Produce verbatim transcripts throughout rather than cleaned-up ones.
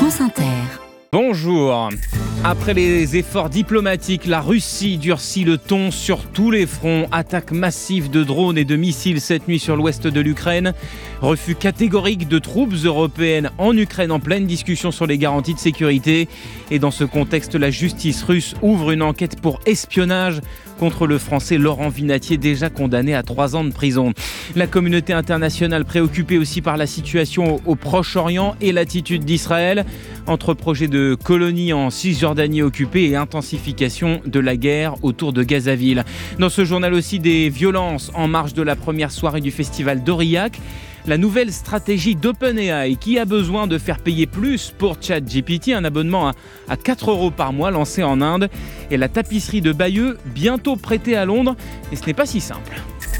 France Inter. Bonjour. Après les efforts diplomatiques, la Russie durcit le ton sur tous les fronts. Attaque massive de drones et de missiles cette nuit sur l'ouest de l'Ukraine. Refus catégorique de troupes européennes en Ukraine en pleine discussion sur les garanties de sécurité. Et dans ce contexte, la justice russe ouvre une enquête pour espionnage contre le Français Laurent Vinatier, déjà condamné à trois ans de prison. La communauté internationale préoccupée aussi par la situation au, au Proche-Orient et l'attitude d'Israël, entre projet de colonie en Cisjordanie occupée et intensification de la guerre autour de Gazaville. Dans ce journal aussi, des violences en marge de la première soirée du festival d'Aurillac. La nouvelle stratégie d'OpenAI qui a besoin de faire payer plus pour ChatGPT, un abonnement à, à quatre euros par mois lancé en Inde. Et la tapisserie de Bayeux, bientôt prêtée à Londres. Et ce n'est pas si simple.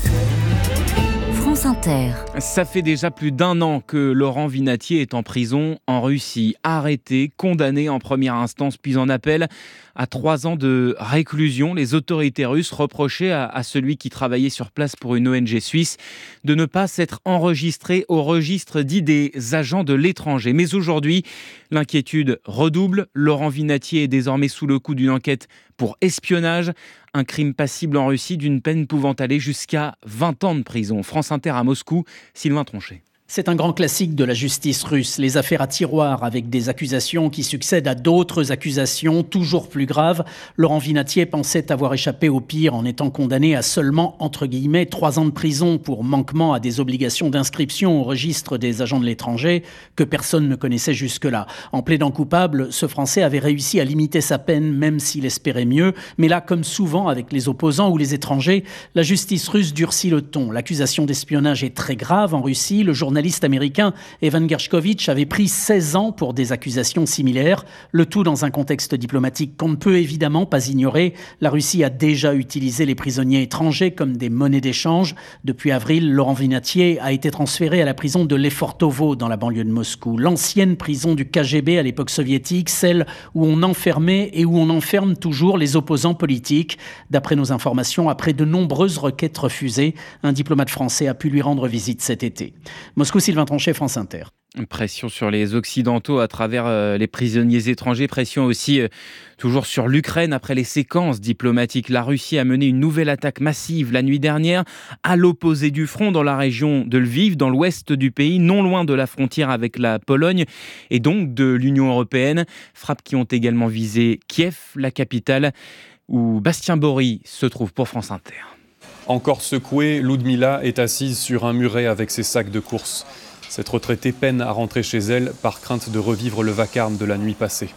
France Inter. Ça fait déjà plus d'un an que Laurent Vinatier est en prison en Russie, arrêté, condamné en première instance puis en appel à trois ans de réclusion. Les autorités russes reprochaient à, à celui qui travaillait sur place pour une O N G suisse de ne pas s'être enregistré au registre dit des agents de l'étranger. Mais aujourd'hui, l'inquiétude redouble. Laurent Vinatier est désormais sous le coup d'une enquête pour espionnage, un crime passible en Russie d'une peine pouvant aller jusqu'à vingt ans de prison. France Inter à Moscou, Sylvain Tronchet. C'est un grand classique de la justice russe, les affaires à tiroir avec des accusations qui succèdent à d'autres accusations toujours plus graves. Laurent Vinatier pensait avoir échappé au pire en étant condamné à seulement, entre guillemets, trois ans de prison pour manquement à des obligations d'inscription au registre des agents de l'étranger que personne ne connaissait jusque-là. En plaidant coupable, ce Français avait réussi à limiter sa peine même s'il espérait mieux. Mais là, comme souvent avec les opposants ou les étrangers, la justice russe durcit le ton. L'accusation d'espionnage est très grave en Russie. Le journal Le journaliste américain Evan Gershkovich avait pris seize ans pour des accusations similaires, le tout dans un contexte diplomatique qu'on ne peut évidemment pas ignorer. La Russie a déjà utilisé les prisonniers étrangers comme des monnaies d'échange. Depuis avril, Laurent Vinatier a été transféré à la prison de Lefortovo dans la banlieue de Moscou, l'ancienne prison du K G B à l'époque soviétique, celle où on enfermait et où on enferme toujours les opposants politiques. D'après nos informations, après de nombreuses requêtes refusées, un diplomate français a pu lui rendre visite cet été. Moscou, Sylvain Tronchet, France Inter. Pression sur les Occidentaux à travers euh, les prisonniers étrangers. Pression aussi euh, toujours sur l'Ukraine après les séquences diplomatiques. La Russie a mené une nouvelle attaque massive la nuit dernière à l'opposé du front dans la région de Lviv, dans l'ouest du pays, non loin de la frontière avec la Pologne et donc de l'Union européenne. Frappes qui ont également visé Kiev, la capitale, où Bastien Bory se trouve pour France Inter. Encore secouée, Ludmila est assise sur un muret avec ses sacs de courses. Cette retraitée peine à rentrer chez elle par crainte de revivre le vacarme de la nuit passée.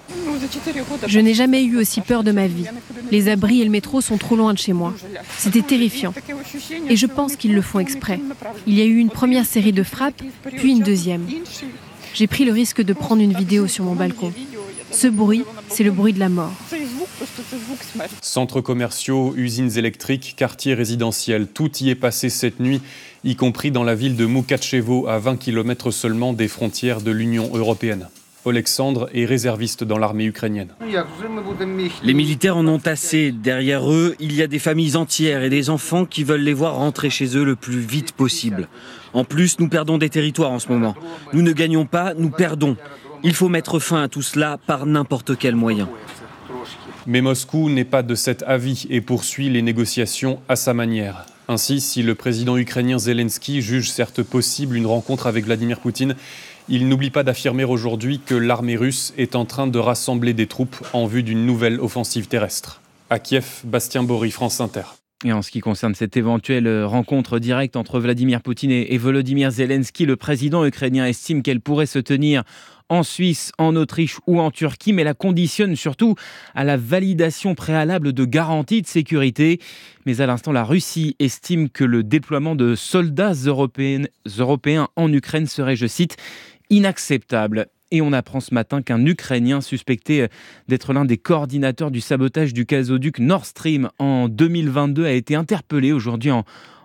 Je n'ai jamais eu aussi peur de ma vie. Les abris et le métro sont trop loin de chez moi. C'était terrifiant. Et je pense qu'ils le font exprès. Il y a eu une première série de frappes, puis une deuxième. J'ai pris le risque de prendre une vidéo sur mon balcon. Ce bruit, c'est le bruit de la mort. Centres commerciaux, usines électriques, quartiers résidentiels, tout y est passé cette nuit, y compris dans la ville de Moukatchevo, à vingt kilomètres seulement des frontières de l'Union européenne. Alexandre est réserviste dans l'armée ukrainienne. Les militaires en ont assez. Derrière eux, il y a des familles entières et des enfants qui veulent les voir rentrer chez eux le plus vite possible. En plus, nous perdons des territoires en ce moment. Nous ne gagnons pas, nous perdons. Il faut mettre fin à tout cela par n'importe quel moyen. Mais Moscou n'est pas de cet avis et poursuit les négociations à sa manière. Ainsi, si le président ukrainien Zelensky juge certes possible une rencontre avec Vladimir Poutine, il n'oublie pas d'affirmer aujourd'hui que l'armée russe est en train de rassembler des troupes en vue d'une nouvelle offensive terrestre. À Kiev, Bastien Bory, France Inter. Et en ce qui concerne cette éventuelle rencontre directe entre Vladimir Poutine et Volodymyr Zelensky, le président ukrainien estime qu'elle pourrait se tenir en Suisse, en Autriche ou en Turquie, mais la conditionne surtout à la validation préalable de garanties de sécurité. Mais à l'instant, la Russie estime que le déploiement de soldats européens, européens en Ukraine serait, je cite, inacceptable. Et on apprend ce matin qu'un Ukrainien suspecté d'être l'un des coordinateurs du sabotage du gazoduc Nord Stream en deux mille vingt-deux a été interpellé aujourd'hui en,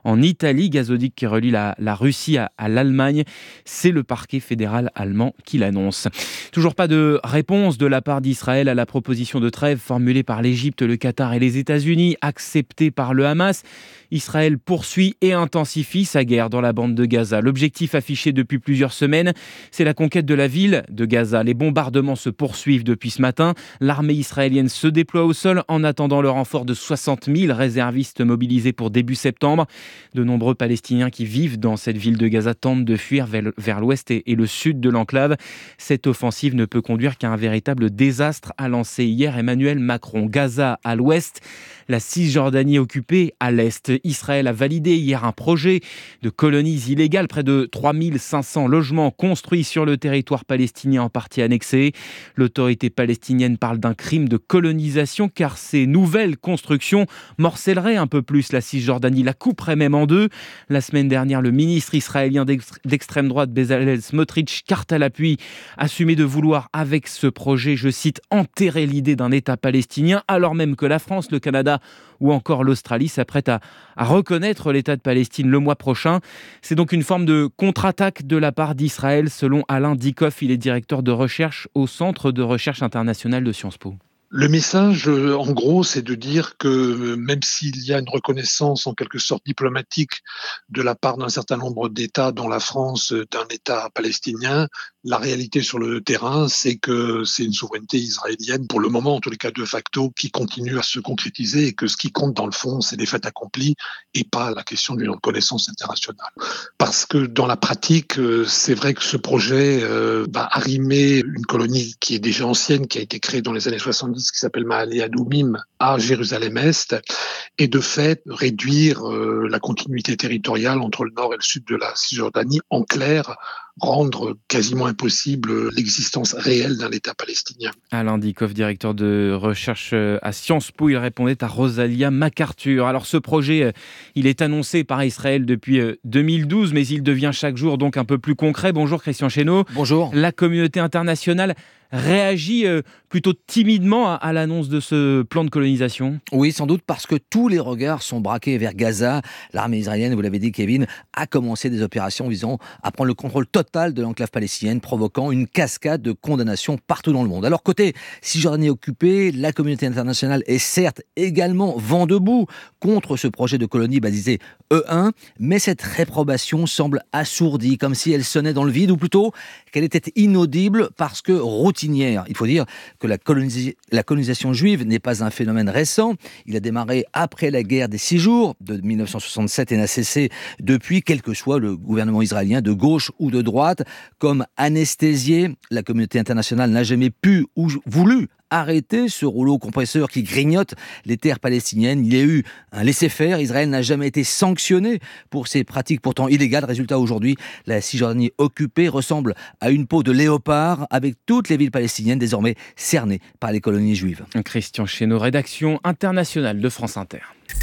en Italie, gazoduc qui relie la, la Russie à, à l'Allemagne. C'est le parquet fédéral allemand qui l'annonce. Toujours pas de réponse de la part d'Israël à la proposition de trêve formulée par l'Égypte, le Qatar et les États-Unis, acceptée par le Hamas. Israël poursuit et intensifie sa guerre dans la bande de Gaza. L'objectif affiché depuis plusieurs semaines, c'est la conquête de la ville de Gaza. Les bombardements se poursuivent depuis ce matin. L'armée israélienne se déploie au sol en attendant le renfort de soixante mille réservistes mobilisés pour début septembre. De nombreux Palestiniens qui vivent dans cette ville de Gaza tentent de fuir vers, vers l'ouest et, et le sud de l'enclave. Cette offensive ne peut conduire qu'à un véritable désastre, a lancé hier Emmanuel Macron. Gaza à l'ouest, la Cisjordanie occupée à l'est. Israël a validé hier un projet de colonies illégales, près de trois mille cinq cents logements construits sur le territoire palestinien en partie annexé. L'autorité palestinienne parle d'un crime de colonisation car ces nouvelles constructions morcelleraient un peu plus la Cisjordanie, la couperait même en deux. La semaine dernière, le ministre israélien d'extrême droite Bezalel Smotrich, carte à l'appui, assumait de vouloir avec ce projet, je cite, enterrer l'idée d'un État palestinien, alors même que la France, le Canada ou encore l'Australie s'apprêtent à, à reconnaître l'État de Palestine le mois prochain. C'est donc une forme de contre-attaque de la part d'Israël, selon Alain Dikoff. Il est directeur de recherche au Centre de recherche international de Sciences Po. Le message, en gros, c'est de dire que même s'il y a une reconnaissance en quelque sorte diplomatique de la part d'un certain nombre d'États, dont la France, d'un État palestinien, la réalité sur le terrain, c'est que c'est une souveraineté israélienne, pour le moment, en tous les cas de facto, qui continue à se concrétiser et que ce qui compte dans le fond, c'est les faits accomplis et pas la question d'une reconnaissance internationale. Parce que dans la pratique, c'est vrai que ce projet va arrimer une colonie qui est déjà ancienne, qui a été créée dans les années soixante-dix, qui s'appelle Ma'ale Adumim, à Jérusalem-Est, et de fait réduire euh, la continuité territoriale entre le nord et le sud de la Cisjordanie, en clair, rendre quasiment impossible l'existence réelle d'un État palestinien. Alain Dikoff, directeur de recherche à Sciences Po, il répondait à Rosalia MacArthur. Alors ce projet, il est annoncé par Israël depuis deux mille douze, mais il devient chaque jour donc un peu plus concret. Bonjour Christian Chesneau. Bonjour. La communauté internationale réagit euh, plutôt timidement à, à l'annonce de ce plan de colonisation ? Oui, sans doute parce que tous les regards sont braqués vers Gaza. L'armée israélienne, vous l'avez dit Kevin, a commencé des opérations visant à prendre le contrôle total de l'enclave palestinienne, provoquant une cascade de condamnations partout dans le monde. Alors côté Cisjordanie occupée, la communauté internationale est certes également vent debout contre ce projet de colonie baptisé E un, mais cette réprobation semble assourdie, comme si elle sonnait dans le vide, ou plutôt qu'elle était inaudible parce que routinière. Il faut dire que la, colonisi- la colonisation juive n'est pas un phénomène récent. Il a démarré après la guerre des six jours de dix-neuf cent soixante-sept et n'a cessé depuis, quel que soit le gouvernement israélien, de gauche ou de droite. Comme anesthésié, la communauté internationale n'a jamais pu ou voulu arrêter ce rouleau compresseur qui grignote les terres palestiniennes. Il y a eu un laisser-faire. Israël n'a jamais été sanctionné pour ces pratiques pourtant illégales. Résultat, aujourd'hui, la Cisjordanie occupée ressemble à une peau de léopard avec toutes les villes palestiniennes désormais cernées par les colonies juives. Christian Chesneau, rédaction internationale de France Inter.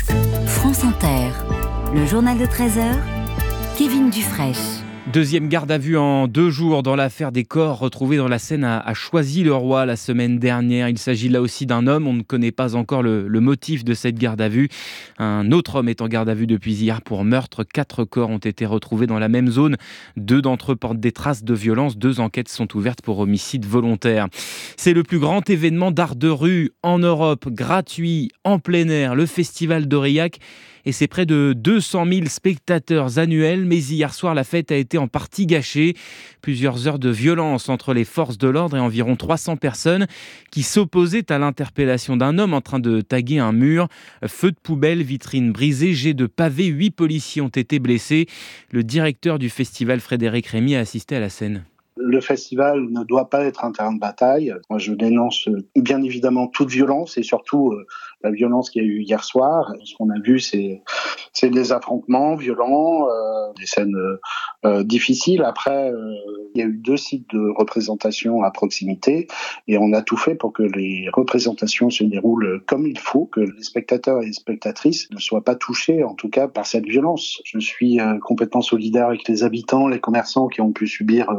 France Inter, le journal de treize heures, Kevin Dufresne. Deuxième garde à vue en deux jours dans l'affaire des corps retrouvés dans la Seine à, à Choisy-le-Roi la semaine dernière. Il s'agit là aussi d'un homme. On ne connaît pas encore le, le motif de cette garde à vue. Un autre homme est en garde à vue depuis hier pour meurtre. Quatre corps ont été retrouvés dans la même zone. Deux d'entre eux portent des traces de violence. Deux enquêtes sont ouvertes pour homicide volontaire. C'est le plus grand événement d'art de rue en Europe, gratuit, en plein air, le Festival d'Aurillac. Et c'est près de deux cent mille spectateurs annuels. Mais hier soir, la fête a été en partie gâchée. Plusieurs heures de violence entre les forces de l'ordre et environ trois cents personnes qui s'opposaient à l'interpellation d'un homme en train de taguer un mur. Feu de poubelle, vitrine brisée, jet de pavés. Huit policiers ont été blessés. Le directeur du festival, Frédéric Rémy, a assisté à la scène. Le festival ne doit pas être un terrain de bataille. Moi, je dénonce bien évidemment toute violence et surtout euh, la violence qu'il y a eu hier soir. Ce qu'on a vu, c'est, c'est des affrontements violents, euh, des scènes euh, difficiles. Après, euh, il y a eu deux sites de représentation à proximité et on a tout fait pour que les représentations se déroulent comme il faut, que les spectateurs et les spectatrices ne soient pas touchés, en tout cas, par cette violence. Je suis euh, complètement solidaire avec les habitants, les commerçants qui ont pu subir euh,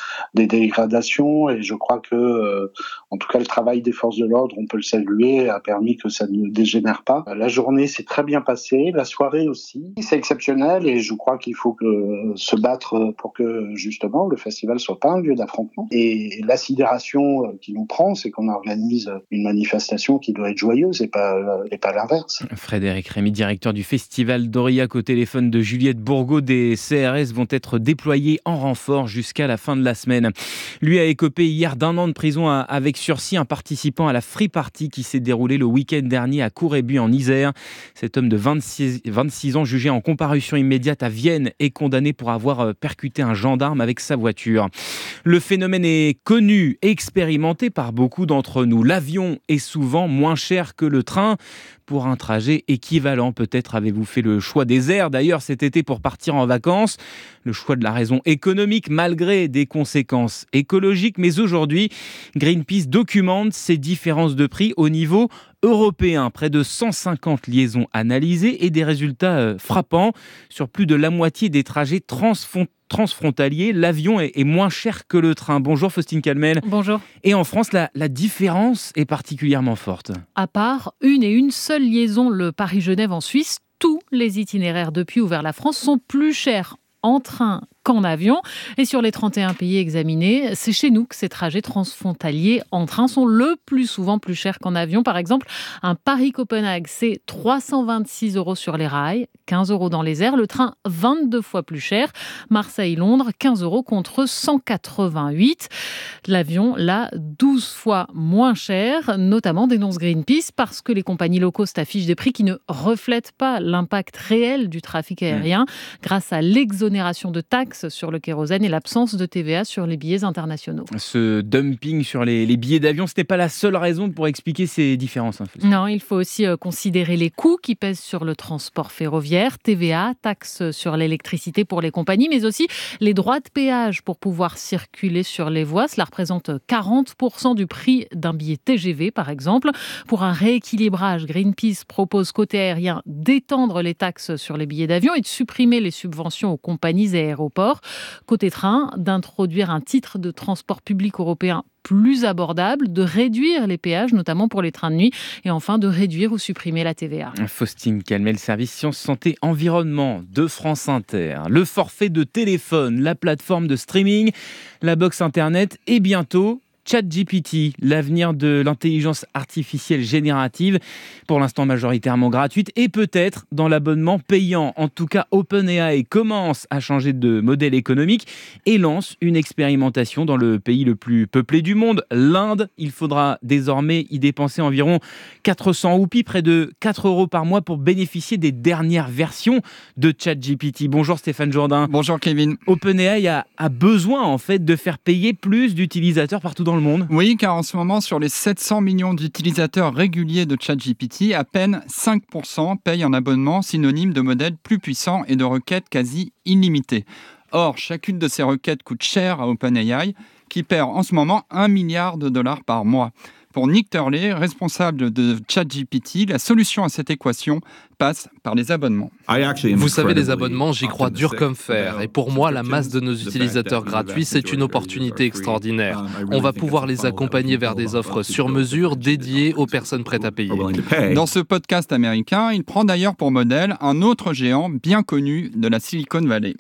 des dégradations. Et je crois que, euh, en tout cas, le travail des forces de l'ordre, on peut le saluer, a permis que ça ne dégénère pas. La journée s'est très bien passée, la soirée aussi. C'est exceptionnel et je crois qu'il faut que, se battre pour que, justement, le festival soit pas un lieu d'affrontement. Et la sidération qui nous prend, c'est qu'on organise une manifestation qui doit être joyeuse et pas, et pas l'inverse. Frédéric Rémy, directeur du festival d'Aurillac, au téléphone de Juliette Bourgault. Des C R S vont être déployés en renfort jusqu'à la fin de la semaine. Lui a écopé hier d'un an de prison avec sursis, un participant à la Free Party qui s'est déroulée le week-end dernier à Courrébu en Isère. Cet homme de vingt-six, vingt-six ans, jugé en comparution immédiate à Vienne, est condamné pour avoir percuté un gendarme avec sa voiture. Le phénomène est connu, expérimenté par beaucoup d'entre nous. L'avion est souvent moins cher que le train. Pour un trajet équivalent, peut-être avez-vous fait le choix des airs d'ailleurs cet été pour partir en vacances. Le choix de la raison économique malgré des conséquences écologiques. Mais aujourd'hui, Greenpeace documente ces différences de prix au niveau européen. Près de cent cinquante liaisons analysées et des résultats frappants. Sur plus de la moitié des trajets transfrontaliers, transfrontalier, l'avion est, est moins cher que le train. Bonjour Faustine Calmel. Bonjour. Et en France, la, la différence est particulièrement forte. À part une et une seule liaison, le Paris-Genève en Suisse, tous les itinéraires depuis ou vers la France sont plus chers en train qu'en avion. Et sur les trente et un pays examinés, c'est chez nous que ces trajets transfrontaliers en train sont le plus souvent plus chers qu'en avion. Par exemple, un Paris-Copenhague, c'est trois cent vingt-six euros sur les rails, quinze euros dans les airs. Le train, vingt-deux fois plus cher. Marseille-Londres, quinze euros contre cent quatre-vingt-huit. L'avion, là, douze fois moins cher, notamment dénonce Greenpeace, parce que les compagnies low cost affichent des prix qui ne reflètent pas l'impact réel du trafic aérien, mmh. grâce à l'exonération de taxes sur le kérosène et l'absence de T V A sur les billets internationaux. Ce dumping sur les, les billets d'avion, ce n'est pas la seule raison pour expliquer ces différences. Hein, non, il faut aussi euh, considérer les coûts qui pèsent sur le transport ferroviaire, T V A, taxes sur l'électricité pour les compagnies, mais aussi les droits de péage pour pouvoir circuler sur les voies. Cela représente quarante pour cent du prix d'un billet T G V, par exemple. Pour un rééquilibrage, Greenpeace propose côté aérien d'étendre les taxes sur les billets d'avion et de supprimer les subventions aux compagnies et aéroports. Côté train, d'introduire un titre de transport public européen plus abordable, de réduire les péages, notamment pour les trains de nuit, et enfin de réduire ou supprimer la T V A. Faustine Calmel, service Sciences, Santé, Environnement de France Inter. Le forfait de téléphone, la plateforme de streaming, la box Internet et bientôt ChatGPT, l'avenir de l'intelligence artificielle générative, pour l'instant majoritairement gratuite, et peut-être dans l'abonnement payant. En tout cas, OpenAI commence à changer de modèle économique et lance une expérimentation dans le pays le plus peuplé du monde, l'Inde. Il faudra désormais y dépenser environ quatre cents roupies, près de quatre euros par mois, pour bénéficier des dernières versions de ChatGPT. Bonjour Stéphane Jourdain. Bonjour Kevin. OpenAI a, a besoin en fait de faire payer plus d'utilisateurs partout dans le monde. Oui, car en ce moment, sur les sept cents millions d'utilisateurs réguliers de ChatGPT, à peine cinq pour cent payent un abonnement synonyme de modèles plus puissants et de requêtes quasi illimitées. Or, chacune de ces requêtes coûte cher à OpenAI, qui perd en ce moment un milliard de dollars par mois. Pour Nick Turley, responsable de ChatGPT, la solution à cette équation passe par les abonnements. Vous savez, les abonnements, j'y crois dur comme fer. Et pour moi, la masse de nos utilisateurs gratuits, c'est une opportunité extraordinaire. On va pouvoir les accompagner vers des offres sur mesure dédiées aux personnes prêtes à payer. Dans ce podcast américain, il prend d'ailleurs pour modèle un autre géant bien connu de la Silicon Valley.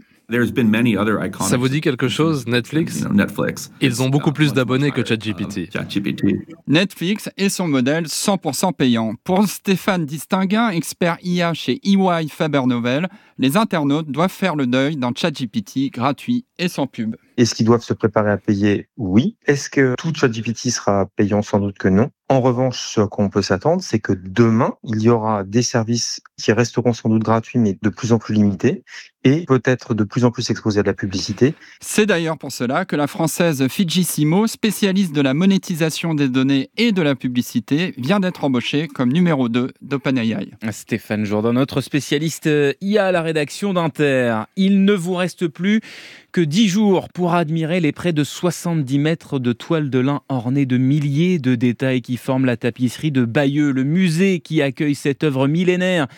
Ça vous dit quelque chose, Netflix? Ils ont beaucoup plus d'abonnés que ChatGPT. Netflix est son modèle cent pour cent payant. Pour Stéphane Distinguin, expert I A chez E Y Faber Novel, les internautes doivent faire le deuil d'un ChatGPT gratuit et sans pub. Est-ce qu'ils doivent se préparer à payer? Oui. Est-ce que tout ChatGPT sera payant? Sans doute que non. En revanche, ce à quoi on peut s'attendre, c'est que demain, il y aura des services qui resteront sans doute gratuits, mais de plus en plus limités, et peut-être de plus en plus exposés à de la publicité. C'est d'ailleurs pour cela que la française Fidjissimo, spécialiste de la monétisation des données et de la publicité, vient d'être embauchée comme numéro deux d'OpenAI. Stéphane Jourdain, notre spécialiste I A à la rédaction d'Inter. Il ne vous reste plus que dix jours pour admirer les près de soixante-dix mètres de toile de lin ornée de milliers de détails qui forment la tapisserie de Bayeux, le musée qui accueille cette œuvre millénaire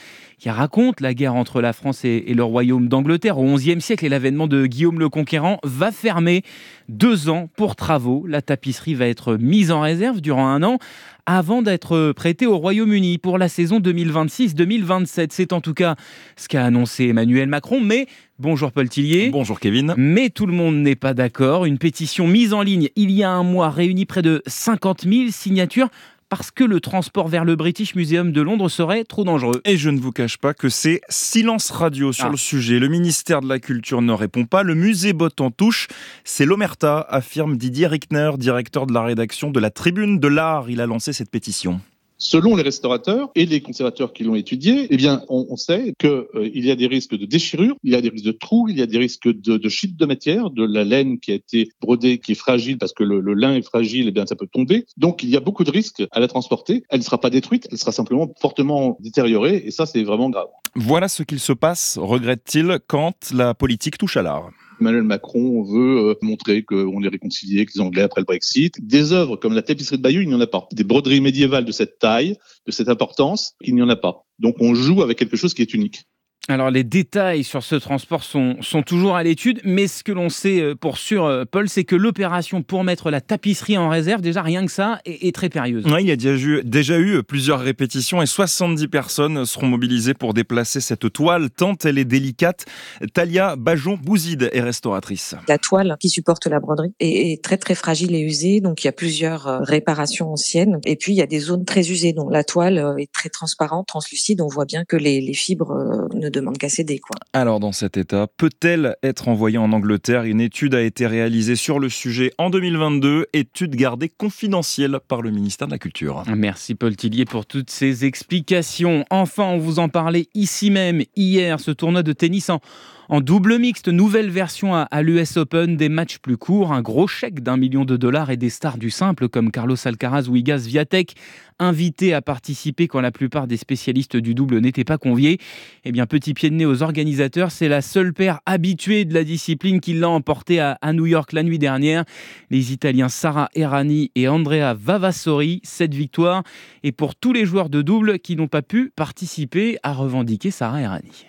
qui raconte la guerre entre la France et, et le royaume d'Angleterre au onzième siècle et l'avènement de Guillaume le Conquérant, va fermer deux ans pour travaux. La tapisserie va être mise en réserve durant un an avant d'être prêtée au Royaume-Uni pour la saison deux mille vingt-six deux mille vingt-sept. C'est en tout cas ce qu'a annoncé Emmanuel Macron, mais bonjour Paul Tillier. Bonjour Kevin. Mais tout le monde n'est pas d'accord. Une pétition mise en ligne il y a un mois réunit près de cinquante mille signatures parce que le transport vers le British Museum de Londres serait trop dangereux. Et je ne vous cache pas que c'est silence radio sur ah. le sujet. Le ministère de la Culture ne répond pas, le musée botte en touche. C'est l'omerta, affirme Didier Rickner, directeur de la rédaction de la Tribune de l'Art. Il a lancé cette pétition. Selon les restaurateurs et les conservateurs qui l'ont étudié, eh bien, on, on sait qu'il euh, y a des risques de déchirure, il y a des risques de trous, il y a des risques de, de chute de matière, de la laine qui a été brodée, qui est fragile parce que le, le lin est fragile, eh bien, ça peut tomber. Donc, il y a beaucoup de risques à la transporter. Elle ne sera pas détruite, elle sera simplement fortement détériorée, et ça, c'est vraiment grave. Voilà ce qu'il se passe, regrette-t-il, quand la politique touche à l'art. Emmanuel Macron veut montrer qu'on est réconcilié avec les Anglais après le Brexit. Des œuvres comme la tapisserie de Bayeux, il n'y en a pas. Des broderies médiévales de cette taille, de cette importance, il n'y en a pas. Donc on joue avec quelque chose qui est unique. Alors les détails sur ce transport sont, sont toujours à l'étude, mais ce que l'on sait pour sûr, Paul, c'est que l'opération pour mettre la tapisserie en réserve, déjà rien que ça, est, est très périlleuse. Oui, il y a déjà eu, déjà eu plusieurs répétitions et soixante-dix personnes seront mobilisées pour déplacer cette toile, tant elle est délicate. Talia Bajon-Bouzide est restauratrice. La toile qui supporte la broderie est, est très très fragile et usée, donc il y a plusieurs réparations anciennes. Et puis il y a des zones très usées, donc la toile est très transparente, translucide, on voit bien que les, les fibres ne demande qu'à céder, quoi. Alors dans cet état, peut-elle être envoyée en Angleterre ? Une étude a été réalisée sur le sujet en deux mille vingt-deux, étude gardée confidentielle par le ministère de la Culture. Merci Paul Tillier pour toutes ces explications. Enfin, on vous en parlait ici même hier, ce tournoi de tennis en En double mixte, nouvelle version à, à l'U S Open, des matchs plus courts, un gros chèque d'un million de dollars et des stars du simple comme Carlos Alcaraz ou Iga Swiatek, invités à participer quand la plupart des spécialistes du double n'étaient pas conviés. Eh bien, petit pied de nez aux organisateurs, c'est la seule paire habituée de la discipline qui l'a emporté à, à New York la nuit dernière. Les Italiens Sara Errani et Andrea Vavassori, sept victoires. Et pour tous les joueurs de double qui n'ont pas pu participer, à revendiquer Sara Errani.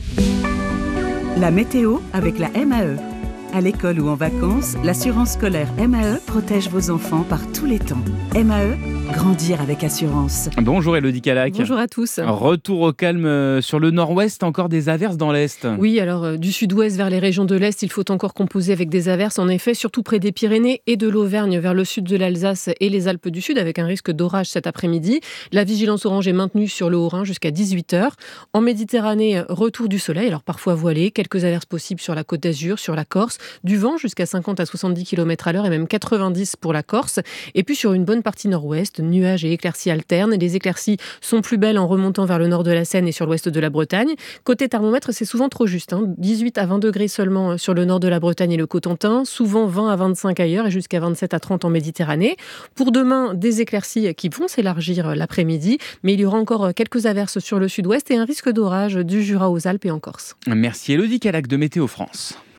La météo avec la M A E. À l'école ou en vacances, l'assurance scolaire M A E protège vos enfants par tous les temps. M A E, grandir avec assurance. Bonjour Élodie Calac. Bonjour à tous. Retour au calme sur le nord-ouest, encore des averses dans l'est. Oui, alors euh, du sud-ouest vers les régions de l'est, il faut encore composer avec des averses, en effet, surtout près des Pyrénées et de l'Auvergne vers le sud de l'Alsace et les Alpes du Sud, avec un risque d'orage cet après-midi. La vigilance orange est maintenue sur le Haut-Rhin jusqu'à dix-huit heures. En Méditerranée, retour du soleil, alors parfois voilé, quelques averses possibles sur la Côte d'Azur, sur la Corse, du vent jusqu'à cinquante à soixante-dix kilomètres à l'heure et même quatre-vingt-dix pour la Corse. Et puis sur une bonne partie nord-ouest, nuages et éclaircies alternent. Les éclaircies sont plus belles en remontant vers le nord de la Seine et sur l'ouest de la Bretagne. Côté thermomètre, c'est souvent trop juste, hein. dix-huit à vingt degrés seulement sur le nord de la Bretagne et le Cotentin, souvent vingt à vingt-cinq ailleurs et jusqu'à vingt-sept à trente en Méditerranée. Pour demain, des éclaircies qui vont s'élargir l'après-midi, mais il y aura encore quelques averses sur le sud-ouest et un risque d'orage du Jura aux Alpes et en Corse. Merci Élodie Calac de Météo France.